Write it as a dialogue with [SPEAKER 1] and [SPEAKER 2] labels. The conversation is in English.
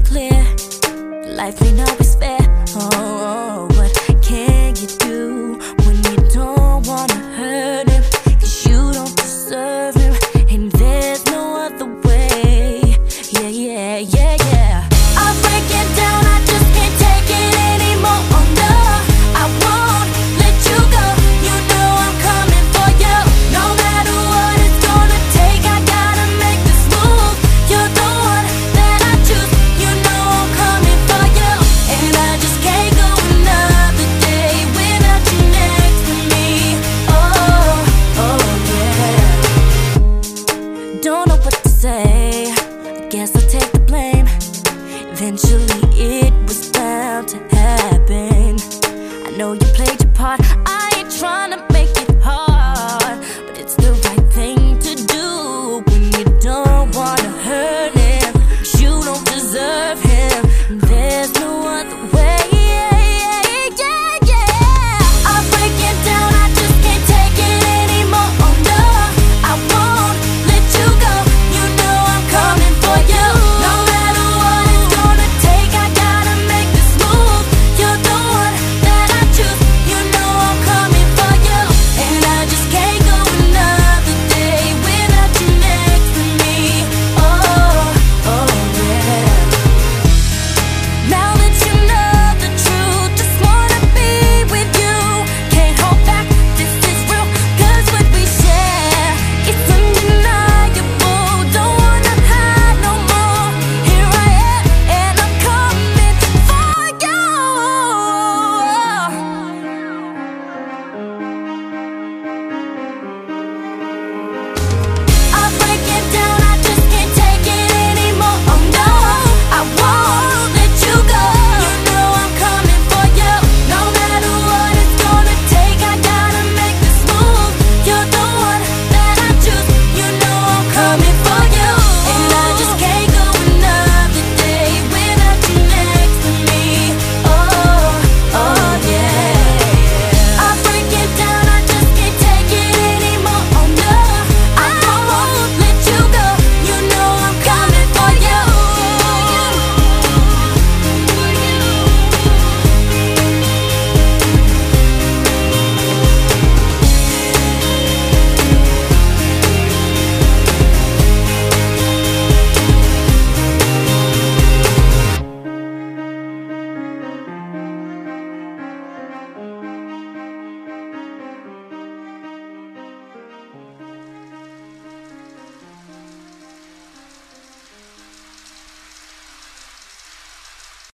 [SPEAKER 1] clear. Life ain't always fair. Oh, what can you do when you don't wanna hurt him? 'Cause you don't deserve him, and there's no other way. Yeah, yeah, yeah, yeah. I'm breaking down, I just can't take it anymore. Oh no, I won't let you go. You know I'm coming for you. No matter what it's gonna take, I gotta make this move. You're the one that I choose. You know I'm coming for you, and I just can't go another day without you next to me. Oh, oh yeah. Don't know what to say, I guess I'll take the blame. Eventually it was bound to happen. I know you